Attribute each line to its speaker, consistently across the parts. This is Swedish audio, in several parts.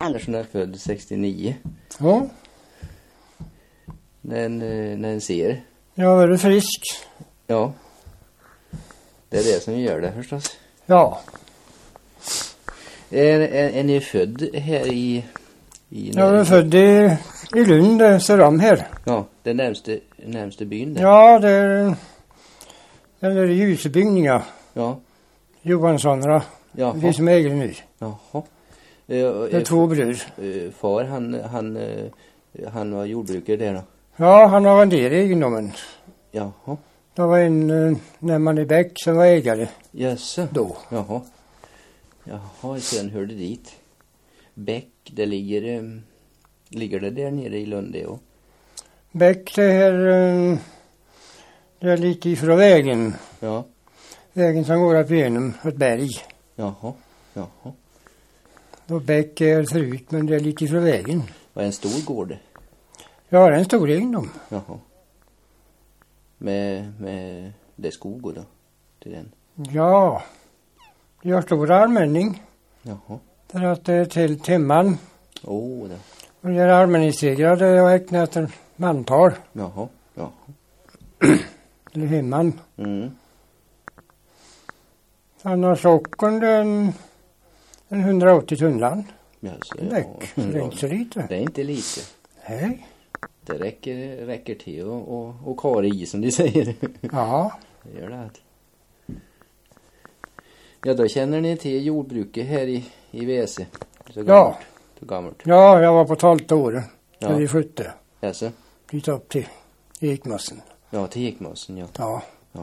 Speaker 1: Andersson är född 69.
Speaker 2: Ja.
Speaker 1: När en ser.
Speaker 2: Jag är frisk.
Speaker 1: Ja. Det är det som gör det förstås.
Speaker 2: Ja.
Speaker 1: Är ni född här i
Speaker 2: Jag är född i Lund, Söram här.
Speaker 1: Ja, den närmste byn där.
Speaker 2: Ja, det är den där ljusbyggningar.
Speaker 1: Ja.
Speaker 2: Johanssonra.
Speaker 1: Jaha.
Speaker 2: Vi som äger nu.
Speaker 1: Jaha.
Speaker 2: Det är två bröder.
Speaker 1: Far, han var jordbrukare där då?
Speaker 2: Ja, han har en del egendomen.
Speaker 1: Jaha.
Speaker 2: Det var en när man är Bäck som var ägare.
Speaker 1: Jösse.
Speaker 2: Då.
Speaker 1: Jaha. Jaha, sen hörde dit. Bäck, det ligger det där nere i Lund det och?
Speaker 2: Bäck, det är lite ifrån vägen.
Speaker 1: Ja.
Speaker 2: Vägen som går upp igenom ett berg.
Speaker 1: Jaha.
Speaker 2: Och Bäck är förut, men det är lite ifrån vägen.
Speaker 1: Var en stor gård det?
Speaker 2: Ja, det är en stor egendom.
Speaker 1: Jaha. Med det skog då? Till den?
Speaker 2: Ja. Vi har stor allmänning.
Speaker 1: Jaha.
Speaker 2: För att det är till timman.
Speaker 1: Det.
Speaker 2: Och det är allmänningssegrar, det är räknat efter mantal.
Speaker 1: Jaha.
Speaker 2: Eller hemman.
Speaker 1: Mm.
Speaker 2: Annars sockern en 180 tunnland.
Speaker 1: Jaså,
Speaker 2: Bäck, så det är inte så lite.
Speaker 1: Det är inte lite.
Speaker 2: Nej.
Speaker 1: Det räcker till och kara i som de säger.
Speaker 2: Ja.
Speaker 1: Det gör det. Ja, då känner ni till jordbruket här i Väse.
Speaker 2: Ja.
Speaker 1: Så gammalt.
Speaker 2: Ja, jag var på 12 år när vi flyttade.
Speaker 1: Jaså?
Speaker 2: Dit upp till Ekmossen.
Speaker 1: Ja, till Ekmossen, ja.
Speaker 2: Ja.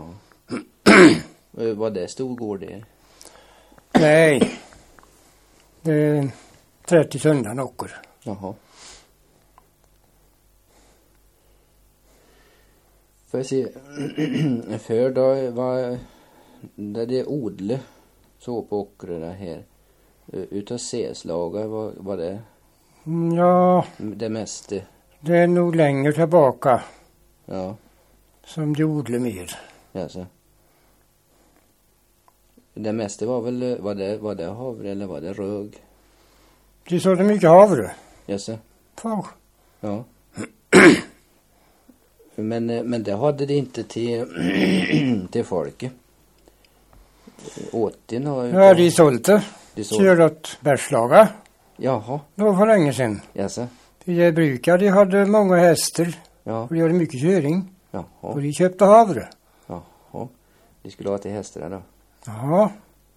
Speaker 1: Var det stor gård där?
Speaker 2: Nej. Det är 30 tunnland åker.
Speaker 1: Jaha. Får jag se. För då var det odle så på åkrarna här. Utav säslagar var det?
Speaker 2: Ja.
Speaker 1: Det mesta.
Speaker 2: Det är nog längre tillbaka.
Speaker 1: Ja.
Speaker 2: Som de odlar mer.
Speaker 1: Jaså. Det mesta var väl, var det havre eller var det rög?
Speaker 2: De sådde mycket havre.
Speaker 1: Jaså.
Speaker 2: Fan.
Speaker 1: Ja. Men det hade det inte till folket. Åten har ju...
Speaker 2: Ja, de sålde. De körde åt Bergslaga.
Speaker 1: Jaha.
Speaker 2: Det var för länge sedan.
Speaker 1: Jaså.
Speaker 2: De brukade, de hade många hästar.
Speaker 1: Ja.
Speaker 2: Och de hade mycket köring.
Speaker 1: Jaha.
Speaker 2: Och de köpte havre.
Speaker 1: Jaha. De skulle ha till hästarna då?
Speaker 2: Ja.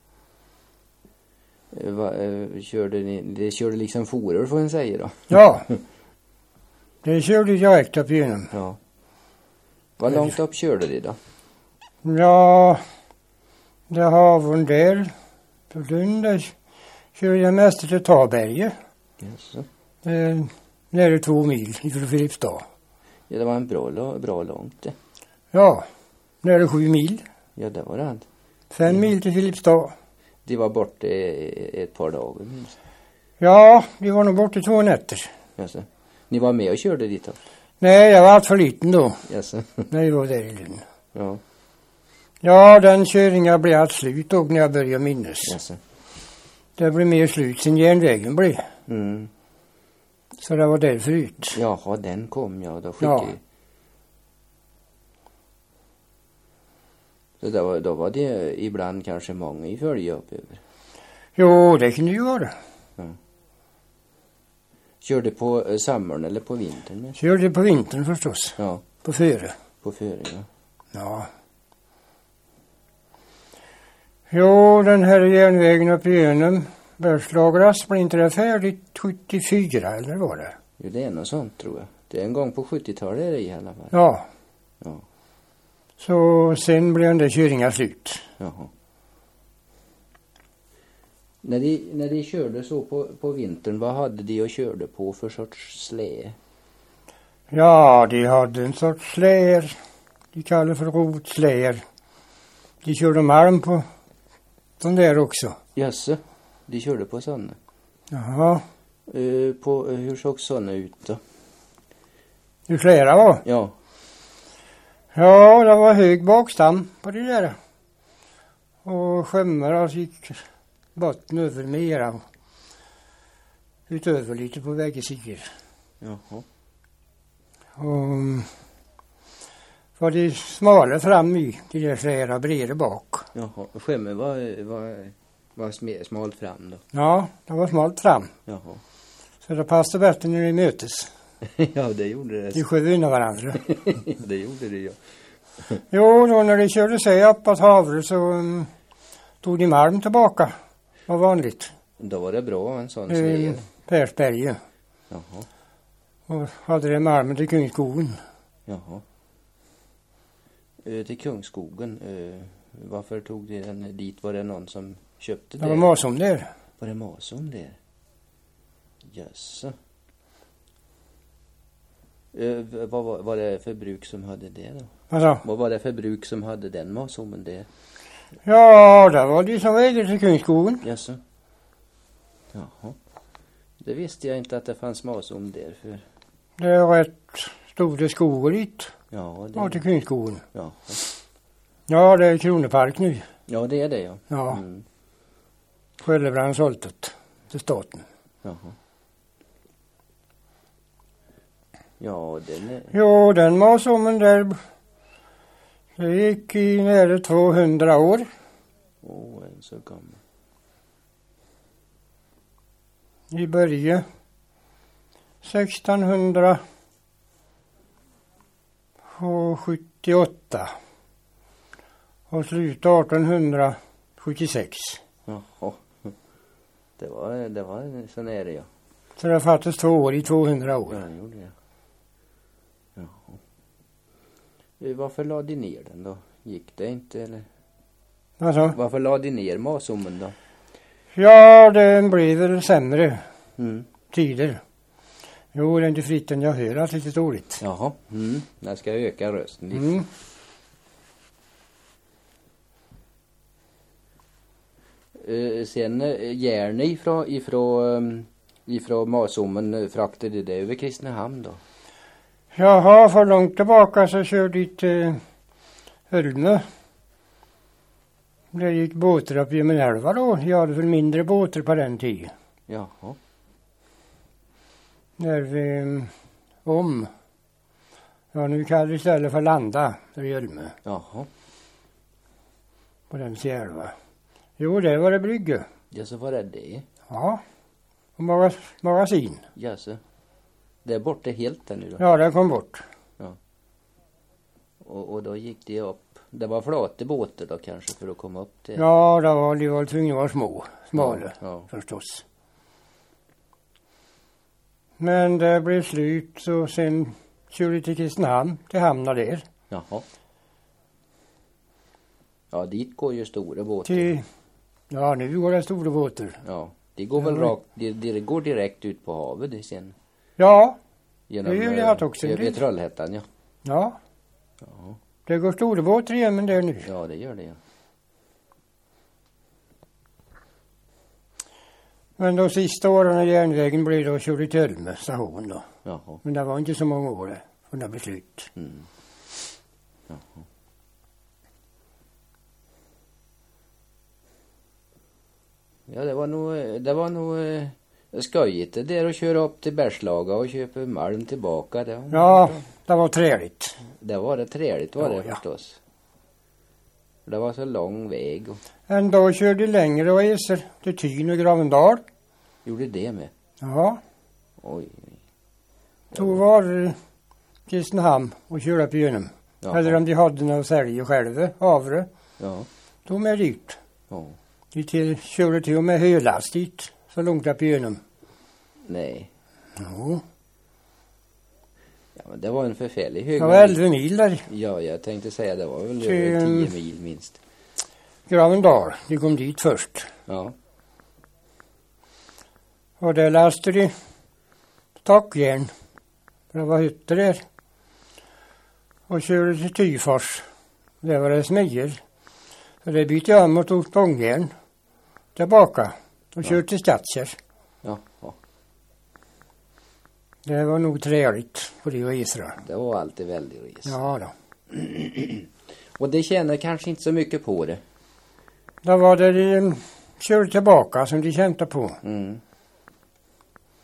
Speaker 1: Det körde liksom forer får en säga då?
Speaker 2: Ja. Det körde jag direkt upp igenom.
Speaker 1: Ja. Vad långt upp körde de då?
Speaker 2: Ja. Det havren där. På Lund där körde jag mest till Taberget.
Speaker 1: Jaså.
Speaker 2: Nära 2 mil ifrån Filipstad.
Speaker 1: Ja, det var en bra långt det.
Speaker 2: Ja. Nära 7 mil.
Speaker 1: Ja, det var det.
Speaker 2: 5 mil till Filipstad.
Speaker 1: De var borta ett par dagar.
Speaker 2: Ja, vi var nog borta 2 nätter.
Speaker 1: Jaså. Ni var med och körde dit då?
Speaker 2: Nej, jag var allt för liten då.
Speaker 1: Jaså.
Speaker 2: När vi var där i Lund.
Speaker 1: Ja.
Speaker 2: Ja, den köringen blev allt slut då när jag började minnas.
Speaker 1: Jaså.
Speaker 2: Det blev mer slut sen järnvägen blev.
Speaker 1: Mm.
Speaker 2: Så det var där förut.
Speaker 1: Jaha, den kom jag då skickade. Så då var det ibland kanske många i följe upp över.
Speaker 2: Jo, det kunde ju vara.
Speaker 1: Ja. Körde på sommaren eller på vintern? Med?
Speaker 2: Körde på vintern förstås.
Speaker 1: Ja.
Speaker 2: På före.
Speaker 1: På före, ja.
Speaker 2: Ja. Jo, den här järnvägen upp igenom Bergslagras blev inte det färdigt 74 eller var det?
Speaker 1: Jo, det är något sånt tror jag. Det är en gång på 70-talet är det i alla fall.
Speaker 2: Ja.
Speaker 1: Ja.
Speaker 2: Så sen blev den där köringen slut.
Speaker 1: Jaha. När de körde så på vintern, vad hade de och körde på för sorts slä?
Speaker 2: Ja, de hade en sorts släer. De kallar för rotsläer. De körde malm på de där också.
Speaker 1: Jaså, de körde på sådana?
Speaker 2: Jaha.
Speaker 1: Hur såg sådana ut då?
Speaker 2: Hur slära var?
Speaker 1: Ja.
Speaker 2: Ja, det var hög bakstam på det där. Och skämmar alltså gick botten över mera. utöver lite på bägge sidor.
Speaker 1: Jaha.
Speaker 2: Och var det smala fram i, de där flera breda bak.
Speaker 1: Jaha. Och skämmen var smalt fram då?
Speaker 2: Ja, det var smalt fram.
Speaker 1: Jaha.
Speaker 2: Så det passade bättre när de mötes.
Speaker 1: Ja, det gjorde det.
Speaker 2: De sköt in varandra.
Speaker 1: Det gjorde det, ja.
Speaker 2: Jo, då när de körde sig upp att havre så tog de malm tillbaka. Var vanligt.
Speaker 1: Då var det bra en sån sved.
Speaker 2: Persberge.
Speaker 1: Jaha.
Speaker 2: Och hade det malmen till Kungsskogen.
Speaker 1: Jaha. Till Kungsskogen. Varför tog det den dit? Var det någon som köpte det?
Speaker 2: Det var masom där.
Speaker 1: Var det masom där? Jössa. Vad var det för bruk som hade det då?
Speaker 2: Alltså?
Speaker 1: Vad var det för bruk som hade den masommen där?
Speaker 2: Ja, det var de som ägde till Kungsskogen.
Speaker 1: Jössa. Jaha. Det visste jag inte att det fanns masom där för.
Speaker 2: Det är rätt stora skogar dit.
Speaker 1: Ja, det
Speaker 2: Ja, till Kungsskogen.
Speaker 1: Ja.
Speaker 2: Ja, det är Kronopark nu.
Speaker 1: Ja, det är det, ja.
Speaker 2: Ja.
Speaker 1: Mm.
Speaker 2: Sköllebrand sålt det till staten.
Speaker 1: Jaha. Ja, den är.
Speaker 2: Jo, den masommen där, det gick i nära 200 år.
Speaker 1: En så gammal.
Speaker 2: I början 1678 och slut 1876.
Speaker 1: Jaha. Det var en sån här, ja.
Speaker 2: Så det fattades 2 år i 200 år.
Speaker 1: Ja, det gjorde det. Jaha. Varför lade de ner den då? Gick det inte eller?
Speaker 2: Alltså?
Speaker 1: Varför lade de ner masommen då?
Speaker 2: Ja, det blev väl sämre tider. Jo, det är inte fritt än jag hör att lite dåligt.
Speaker 1: Jaha. Jag ska öka rösten lite. Sen järn ifrån masommen fraktade det över Kristinehamn då?
Speaker 2: Jaha, för långt tillbaka så körde dit Hölme. Det gick båtar upp genom älva då. Jag hade väl mindre båtar på den tiden.
Speaker 1: Jaha.
Speaker 2: När vi ja, nu kallar vi istället för landa för Hölme.
Speaker 1: Jaha.
Speaker 2: På den älva. Jo, det var det brygge.
Speaker 1: Ja, så var det.
Speaker 2: Ja. Och magasin.
Speaker 1: Ja, så. Det är borta helt där nu då?
Speaker 2: Ja, det kom bort.
Speaker 1: Ja. Och då gick det upp. Det var flata båtar då kanske för att komma upp till.
Speaker 2: Ja, de var tvungna att vara smala förstås. Men det blev slut så sen körde till Kristinehamn till hamnar där.
Speaker 1: Jaha. Ja, dit går ju stora båtar.
Speaker 2: Ja, nu går det stora båtar.
Speaker 1: Ja, det går väl rakt, det går direkt ut på havet det sen.
Speaker 2: Ja,
Speaker 1: genom,
Speaker 2: det gör det också.
Speaker 1: Vid Trollhättan, ja.
Speaker 2: Ja. Det går stora båtar igen men det nu.
Speaker 1: Ja, det gör det, ja.
Speaker 2: Men de sista åren när järnvägen blev då körde till Hölme station då.
Speaker 1: Jaha.
Speaker 2: Men det var inte så många år från det blev slut.
Speaker 1: Jaha. Ja, det var nog skojigt det där att köra upp till Bergslaga och köpa malm tillbaka. Det
Speaker 2: var trevligt.
Speaker 1: Det var trevligt var det förstås. Det var så lång väg.
Speaker 2: En dag körde längre resor till Tyn och Gravendal.
Speaker 1: Gjorde det med?
Speaker 2: Ja.
Speaker 1: Oj.
Speaker 2: Då var Kristinehamn och körde upp igenom.
Speaker 1: Jaha.
Speaker 2: Eller om de hade något att sälja själva, havre.
Speaker 1: Ja.
Speaker 2: Då med dyrt.
Speaker 1: Ja.
Speaker 2: De körde till och med hölast dit, så långt upp igenom.
Speaker 1: Nej.
Speaker 2: Jo.
Speaker 1: Ja, men det var en förfärlig hög.
Speaker 2: Det var 11 mil där.
Speaker 1: Ja, jag tänkte säga det var väl över 10 mil minst.
Speaker 2: Gravendal, de kom dit först.
Speaker 1: Ja.
Speaker 2: Och där lastade de tackjärn. Det var hytter där. Och körde till Tyfors. Där var det smyger. Så det bytte jag om och tog stångjärn tillbaka. Och körde till Skattkärr.
Speaker 1: Ja.
Speaker 2: Det var nog trevligt på de resorna.
Speaker 1: Det var alltid väldigt res.
Speaker 2: Ja då.
Speaker 1: Och det tjänar kanske inte så mycket på det.
Speaker 2: Det var det de körde tillbaka som de kämpade på.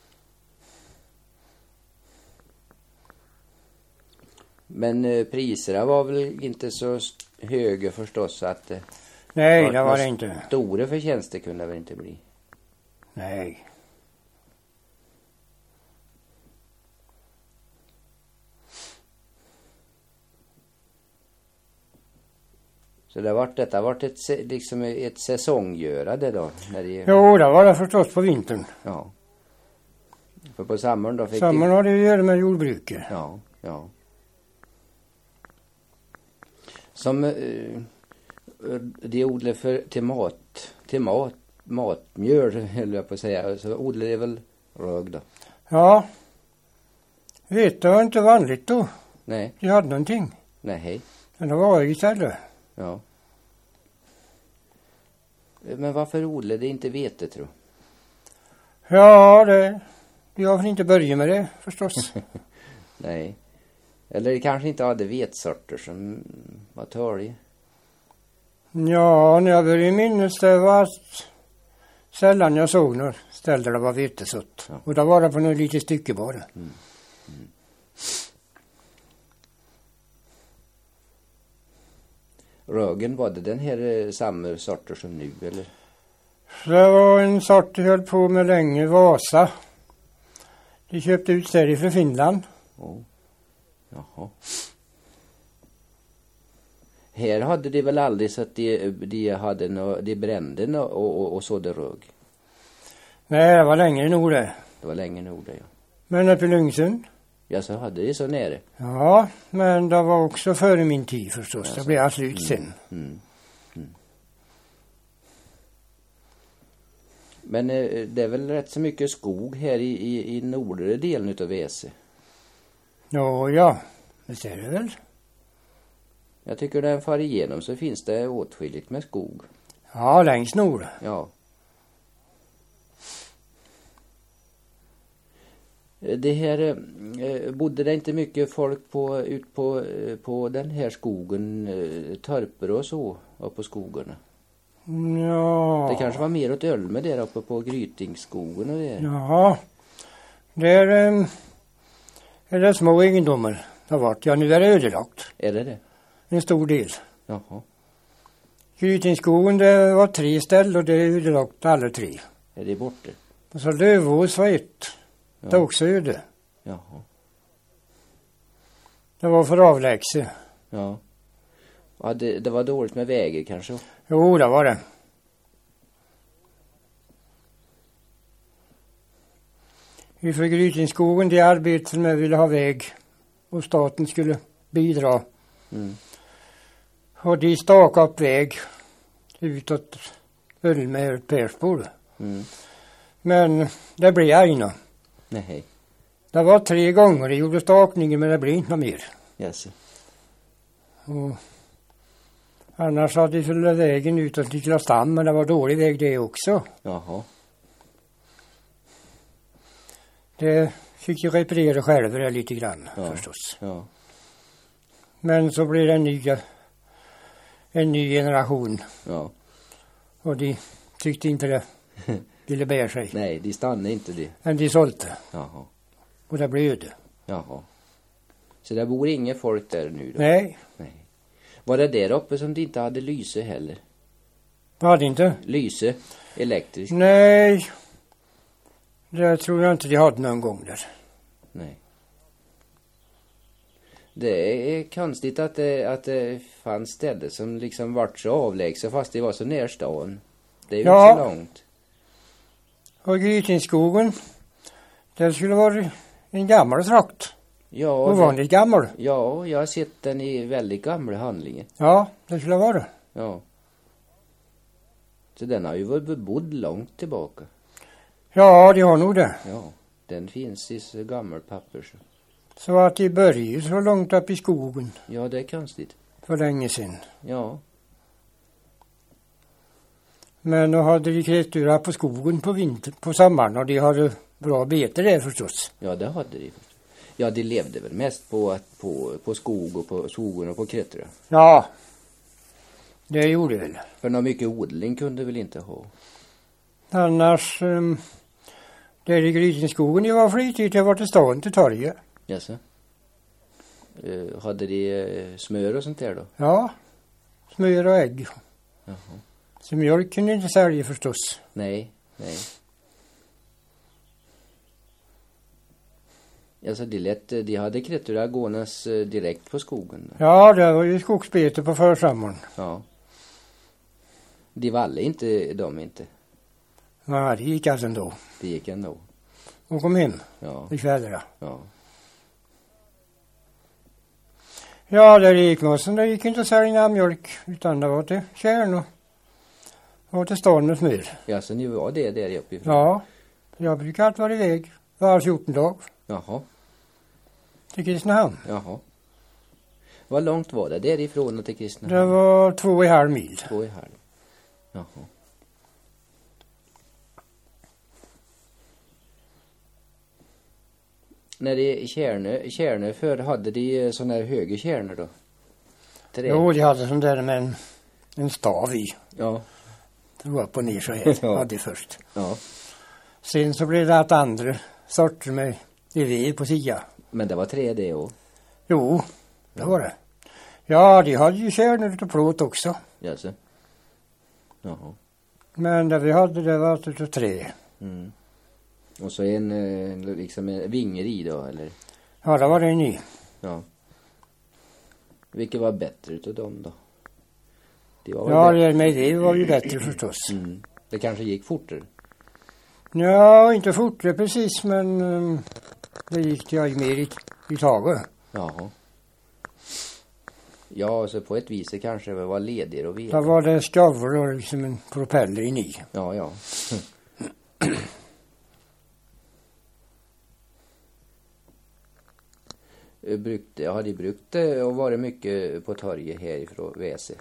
Speaker 1: Men priserna var väl inte så höga förstås att
Speaker 2: Nej, det var det inte.
Speaker 1: Stora förtjänster kunde det väl inte bli.
Speaker 2: Nej.
Speaker 1: Så detta har varit liksom ett säsonggörande då? När det...
Speaker 2: Jo, det var det förstås på vintern.
Speaker 1: Ja. För på sommaren då fick
Speaker 2: Sommaren har det ju att göra med jordbruket.
Speaker 1: Ja, ja. Som de odlar till matmjöl höll jag på att säga. Så odlar det väl rög då?
Speaker 2: Ja. Vet, det var inte vanligt då.
Speaker 1: Nej.
Speaker 2: De hade någonting.
Speaker 1: Nej.
Speaker 2: Men det var rög istället.
Speaker 1: Ja. Men varför odlar det inte vete, tror?
Speaker 2: Ja, vi har väl inte börjat med det förstås.
Speaker 1: Nej. Eller det kanske inte hade vetsorter som var törliga.
Speaker 2: Ja, när jag började minnas det var sällan jag såg några ställen där det var vetesott. Ja. Och det var det på något litet stycke bara. Mm. Mm.
Speaker 1: Rögen, var det den här samma sorter som nu eller?
Speaker 2: Det var en sort jag höll på med länge, Vasa. De köpte ut serier från Finland.
Speaker 1: Oh. Jaha. Här hade de väl aldrig så att de brände och sådde rög?
Speaker 2: Nej, det var längre nog det.
Speaker 1: Det var längre nog det, ja.
Speaker 2: Men uppe i Lungsund?
Speaker 1: Ja, så hade de så nära.
Speaker 2: Ja, men det var också före min tid förstås. Ja, det blev alltså ut sen.
Speaker 1: Mm. Mm. Men det är väl rätt så mycket skog här i nordre delen utav Väse?
Speaker 2: Ja, det ser det väl.
Speaker 1: Jag tycker den far igenom så finns det åtskilligt med skog.
Speaker 2: Ja, längst nord.
Speaker 1: Ja. Det här, bodde det inte mycket folk ut på den här skogen, Törper och så, och på skogarna?
Speaker 2: Ja.
Speaker 1: Det kanske var mer åt Ölme där uppe på Grytingsskogen och det.
Speaker 2: Ja, där är det små egendomar det har varit. Ja, nu är det ödelagt.
Speaker 1: Är det? En
Speaker 2: stor del.
Speaker 1: Jaha.
Speaker 2: Grytingsskogen, det var 3 ställen och det är ödelagt alla 3.
Speaker 1: Är det borta?
Speaker 2: Och så Lövås var ett.
Speaker 1: Ja.
Speaker 2: Det är också öde.
Speaker 1: Jaha.
Speaker 2: Det var för avlägset.
Speaker 1: Ja. Ja, det var dåligt med vägar kanske?
Speaker 2: Jo, det var det. Vi för Grytingsskogen, det arbetet med ville ha väg och staten skulle bidra. Mm. Och de stakade upp väg utåt Ölme och Persbo. Mm. Men det blev ena.
Speaker 1: Nej.
Speaker 2: Det var 3 gånger det gjorde stakningen, men det blev inte mer.
Speaker 1: Yes.
Speaker 2: Och annars hade de följt vägen utåt till Klastam, men det var dålig väg det också.
Speaker 1: Jaha.
Speaker 2: Det fick ju reparera själva det lite grann, förstås.
Speaker 1: Ja.
Speaker 2: Men så blev det en ny generation.
Speaker 1: Ja.
Speaker 2: Och de tyckte inte det ville bära sig.
Speaker 1: Nej, de stannade inte det.
Speaker 2: Men de sålde.
Speaker 1: Jaha.
Speaker 2: Och det blev öde.
Speaker 1: Jaha. Så där bor inga folk där nu då?
Speaker 2: Nej.
Speaker 1: Var det där uppe som de inte hade lyse heller?
Speaker 2: Var det inte?
Speaker 1: Lyse? Elektriskt?
Speaker 2: Nej. Det tror jag inte de hade någon gång där.
Speaker 1: Nej. Det är konstigt att det fanns ställen som liksom vart så avlägset fast det var så nära stan. Det är ju inte så långt.
Speaker 2: Och Grytingsskogen, det skulle vara en gammal trakt.
Speaker 1: Ja.
Speaker 2: Ovanligt gammal.
Speaker 1: Ja, jag har sett den i väldigt gamla handlingar.
Speaker 2: Ja, det skulle vara.
Speaker 1: Ja. Så den har ju varit bebodd långt tillbaka.
Speaker 2: Ja, de har nog det.
Speaker 1: Ja, den finns i så gammal papper så.
Speaker 2: Så att de började så långt upp i skogen.
Speaker 1: Ja, det är konstigt.
Speaker 2: För länge sedan.
Speaker 1: Ja.
Speaker 2: Men då hade de kreatura på skogen på sommaren och de hade bra bete där förstås.
Speaker 1: Ja, det hade de. Ja, de levde väl mest på skog och på skogen och på kreatura.
Speaker 2: Ja, det gjorde väl.
Speaker 1: För någon mycket odling kunde väl inte ha.
Speaker 2: Annars, där i Grytingsskogen, det var flitigt, jag var till stan till torget.
Speaker 1: Jaså? Hade de smör och sånt där då?
Speaker 2: Ja, smör och ägg.
Speaker 1: Jaha.
Speaker 2: Så mjölk kunde inte sälja förstås.
Speaker 1: Nej. Alltså de hade krättura gånas direkt på skogen då.
Speaker 2: Ja, det var ju skogsbete på försommaren.
Speaker 1: Ja. De valle inte, de inte.
Speaker 2: Nej, det gick alltså ändå.
Speaker 1: Det gick ändå.
Speaker 2: Och kom hem
Speaker 1: Ja.
Speaker 2: i kvällarna.
Speaker 1: Ja.
Speaker 2: Ja, där gick mossen. Det gick inte att sälja mjölk. Utan det var till kärn och till stan med smör.
Speaker 1: Ja, så ni var det där uppifrån?
Speaker 2: Ja, jag brukar alltid vara iväg var 14 dag
Speaker 1: Jaha.
Speaker 2: till Kristinehamn.
Speaker 1: Jaha. Vad långt var det därifrån och till Kristinehamn?
Speaker 2: Det var 2,5 mil.
Speaker 1: 2,5. Jaha. När det är kärnor för hade de såna här höga kärnor då? Trä.
Speaker 2: Jo, de hade sån där med en stav i.
Speaker 1: Ja.
Speaker 2: Det var upp och ner så här.
Speaker 1: Ja.
Speaker 2: Hade först.
Speaker 1: Ja.
Speaker 2: Sen så blev det att andra sorter med ved på sidan.
Speaker 1: Men det var trä det också.
Speaker 2: Jo, det var det. Ja, de hade ju kärnor utav plåt också.
Speaker 1: Jaså. Jaha.
Speaker 2: Men det vi hade det var utav trä.
Speaker 1: Mm. Och så liksom en vinger i då, eller?
Speaker 2: Ja, det var det en i.
Speaker 1: Ja. Vilket var bättre utav dem då? Det var väl
Speaker 2: Ja,
Speaker 1: bättre.
Speaker 2: det med det var ju bättre förstås.
Speaker 1: Mm. Det kanske gick fortare.
Speaker 2: Ja, inte fortare precis, men det gick jag mer i taget.
Speaker 1: Jaha. Ja, så på ett vis det kanske var ledigare och
Speaker 2: Då var det skavor och liksom en propeller in i.
Speaker 1: Ja, ja. Har de brukt det och varit mycket på torget härifrån Väse?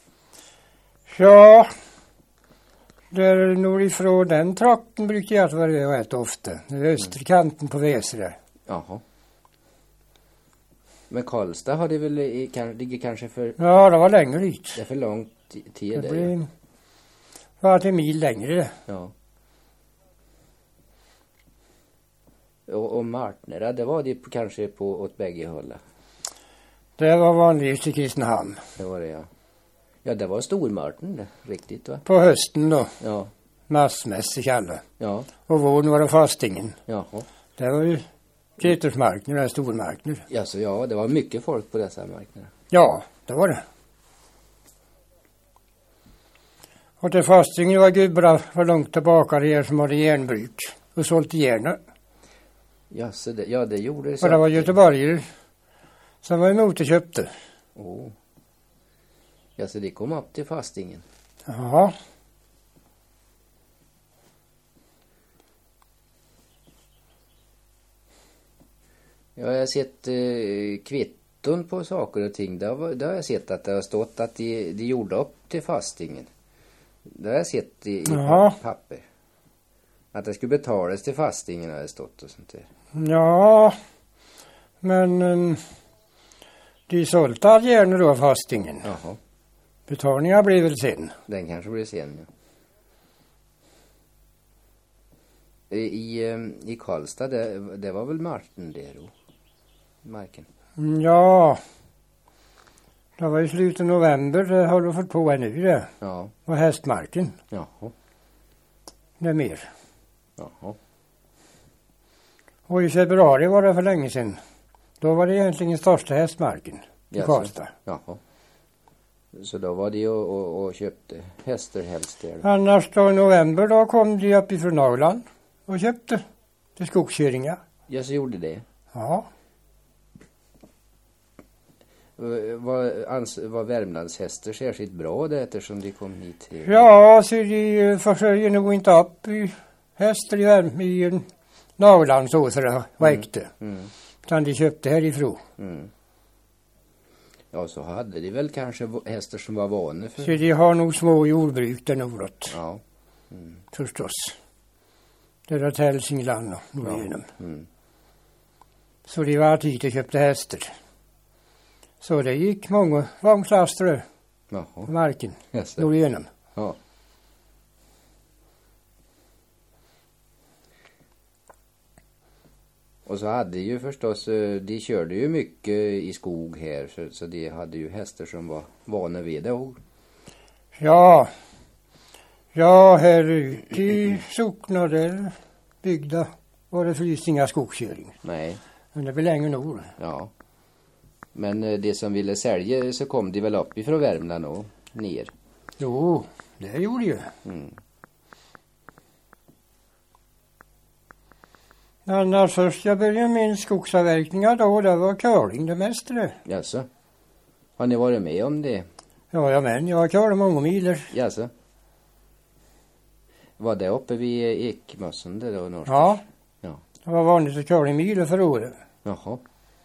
Speaker 2: Ja, där norrifrån den trakten brukar jag vara rätt ofta. Det är österkanten på Väse där.
Speaker 1: Jaha. Men Karlstad har det väl ligger kanske för...
Speaker 2: Ja, det var längre dit.
Speaker 1: Det är för lång tid
Speaker 2: Det
Speaker 1: där.
Speaker 2: blev var till mil längre.
Speaker 1: Ja. Och Martnera, det var det kanske på åt bägge hålla.
Speaker 2: Det var vanligt i Kristinehamn.
Speaker 1: Det var det, ja. Ja, det var stormarten det, riktigt va?
Speaker 2: På hösten då,
Speaker 1: Ja.
Speaker 2: massmäss i Kalle.
Speaker 1: Ja.
Speaker 2: Och våren var det fastingen.
Speaker 1: Jaha.
Speaker 2: Det var ju Kretersmarknader, stormarknader.
Speaker 1: Ja, så ja, det var mycket folk på dessa marknader.
Speaker 2: Ja, det var det. Och till fastingen var gubbar för långt tillbaka där som hade järnbruk och sålt järn.
Speaker 1: Ja, så det, ja, det gjorde det.
Speaker 2: Och det var göteborgare som var emot och köpte.
Speaker 1: Åh. Ja, så det kom upp till fastingen.
Speaker 2: Ja.
Speaker 1: Ja, jag har sett kvitton på saker och ting. Där har jag sett att det har stått att de gjorde upp till fastingen. Det har jag sett i papper. Att det skulle betalas till fastingen har det stått och sånt där.
Speaker 2: Ja, men de sålde all järn då fastingen.
Speaker 1: Jaha.
Speaker 2: Betalningar blev väl sen.
Speaker 1: Den kanske blir sen, ja. I Karlstad, det var väl marken där då? Marken.
Speaker 2: Ja, det var i slutet av november, det har du fått på ännu det.
Speaker 1: Ja.
Speaker 2: Och hästmarken,
Speaker 1: Jaha.
Speaker 2: det är mer.
Speaker 1: Jaha.
Speaker 2: Och i februari var det för länge sedan. Då var det egentligen största hästmarken i Karlstad.
Speaker 1: Jaha. Så då var det och köpte hästar helst där.
Speaker 2: Annars då i november då kom de upp ifrån Norrland och köpte till skogskörningar.
Speaker 1: Ja, så gjorde det.
Speaker 2: Ja.
Speaker 1: Var Värmlands hästar särskilt bra det eftersom de kom hit?
Speaker 2: Ja, så de försörjer nog inte upp i hästar i Norrland så det räckte. Utan de köpte härifrån.
Speaker 1: Mm. Ja, så hade de väl kanske hästar som var vana för...
Speaker 2: Så de har nog små jordbruk där norrut.
Speaker 1: Ja.
Speaker 2: Förstås. Det är Hälsingland och Norrgenom. Så de var hit och köpte hästar. Så det gick många vagnslaster på marken. Norrgenom.
Speaker 1: Ja. Och så hade ju förstås, de körde ju mycket i skog här, så de hade ju hästar som var vana vid det.
Speaker 2: Ja. Ja, här ute i socknar där byggda var det förvisso inga skogskörning.
Speaker 1: Nej.
Speaker 2: Men det blir länge nog.
Speaker 1: Ja. Men det som ville sälja så kom de väl upp ifrån Värmland och ner.
Speaker 2: Jo, det gjorde ju.
Speaker 1: Mm.
Speaker 2: Annars först jag började min skogsavverkningar då, det var curling det mesta det.
Speaker 1: Jaså? Har ni varit med om det?
Speaker 2: Ja, men jag har curlat många miler.
Speaker 1: Jaså? Var det uppe vid Ekmossen där då någonstans?
Speaker 2: Ja.
Speaker 1: Ja.
Speaker 2: Det var vanligt att curla miler för året.
Speaker 1: Jaha.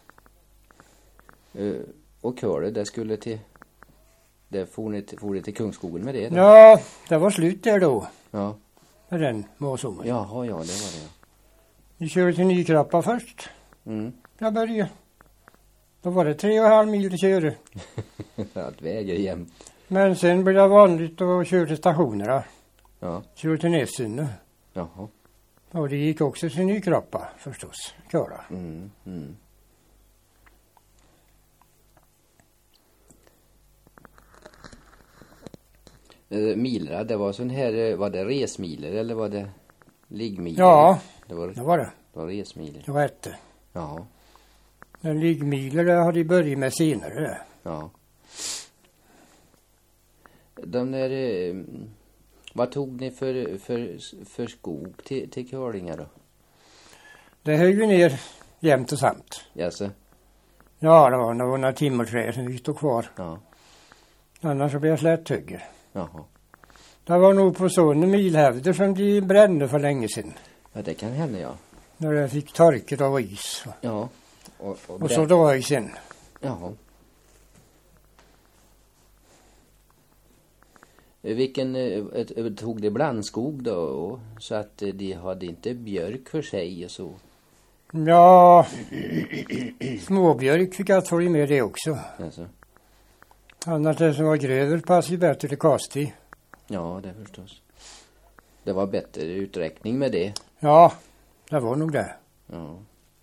Speaker 1: Och curlet, det skulle till... Det for det till Kungsskogen med det då?
Speaker 2: Ja, det var slut där då.
Speaker 1: Ja.
Speaker 2: Med den måsommaren.
Speaker 1: Jaha, ja, det var det.
Speaker 2: Vi körde till Nykrappa först.
Speaker 1: Mm.
Speaker 2: Jag började. Då var det 3,5 mil att köra.
Speaker 1: Att väger jämt.
Speaker 2: Men sen blev det vanligt att köra till stationerna.
Speaker 1: Ja.
Speaker 2: Körde till Nässunne.
Speaker 1: Jaha.
Speaker 2: Och det gick också till Nykrappa förstås. Köra.
Speaker 1: Mm, mm. Miler, det var sån här, var det resmiler eller var det liggmiler?
Speaker 2: Ja,
Speaker 1: det var det.
Speaker 2: Det
Speaker 1: var resmiler.
Speaker 2: Det var ett.
Speaker 1: Ja.
Speaker 2: Men liggmiler det har de börjat med senare.
Speaker 1: Ja. De där, vad tog ni för skog till curlingar då?
Speaker 2: Det höll vi ner jämt och samt.
Speaker 1: Jaså?
Speaker 2: Ja, det var några timmerträd som vi stod kvar.
Speaker 1: Ja.
Speaker 2: Annars så blev jag slätthugger.
Speaker 1: Jaha.
Speaker 2: Det var nog på sådana milhävder som de brände för länge sedan.
Speaker 1: Ja, det kan hända, ja.
Speaker 2: När det fick torket av is.
Speaker 1: Ja.
Speaker 2: Och så då isen.
Speaker 1: Jaha. Vilken, tog det blandskog då? Så att de hade inte björk för sig och så?
Speaker 2: Ja, småbjörk fick jag få med det också.
Speaker 1: Alltså.
Speaker 2: Annars det som var gröver passade ju bättre till kasti.
Speaker 1: Ja, det förstås. Det var bättre uträkning med det.
Speaker 2: Ja, det var nog det.
Speaker 1: Ja.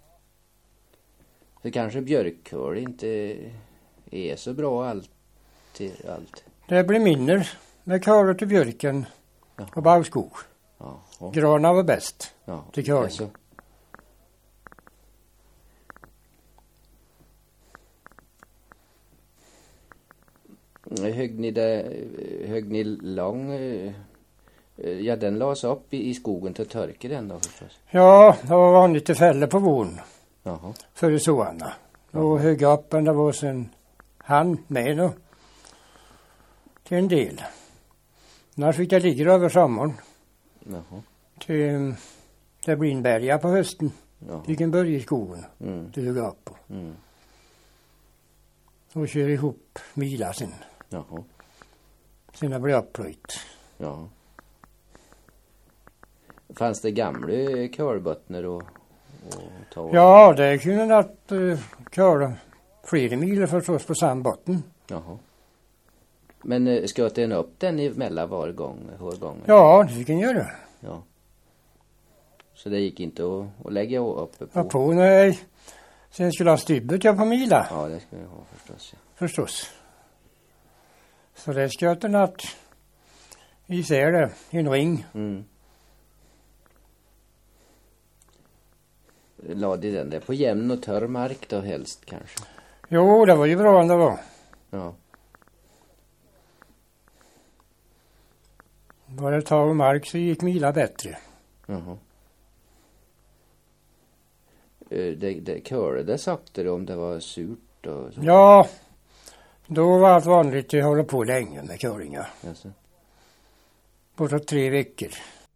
Speaker 1: För kanske björkköl inte är så bra allt.
Speaker 2: Det blir mindre med körer till björken och bauskog.
Speaker 1: Ja.
Speaker 2: Grana var bäst till kören.
Speaker 1: Alltså. Högg ni lång, ja den lades upp i skogen till törke den då förstås?
Speaker 2: Ja, det var vanligt till fälle på våren.
Speaker 1: Jaha.
Speaker 2: Före såarna. Och högg upp en det var sen han med då. Till en del. När fick jag ligga över sommaren.
Speaker 1: Jaha.
Speaker 2: Till det brinberga på hösten.
Speaker 1: Jaha.
Speaker 2: Fick en börja i skogen. Till hugga upp. Och kör ihop mila sen.
Speaker 1: Jaha.
Speaker 2: Sen det blev upplöjt.
Speaker 1: Ja. Fanns det gamla körbottnar och ta?
Speaker 2: Ja, det kunde att köra flera mil förstås på samma botten.
Speaker 1: Jaha. Men sköt den upp den emellan var gång?
Speaker 2: Ja, det fick en göra.
Speaker 1: Ja. Så det gick inte att lägga uppe på?
Speaker 2: Ja, på nej. Sen skulle ha stybbet jag på mila.
Speaker 1: Ja, det skulle jag ha förstås. Ja.
Speaker 2: Förstås. Så det sköt en att vi ser det i en ring.
Speaker 1: Lade den där på jämn och törr mark då helst kanske?
Speaker 2: Jo, det var ju bra ändå var.
Speaker 1: Ja.
Speaker 2: Var det tag och mark så gick mila bättre.
Speaker 1: Jaha. Det körde saktare om det var surt och så.
Speaker 2: Ja, då var allt vanligt att hålla på länge med köringar.
Speaker 1: Alltså.
Speaker 2: Bortåt 3 veckor.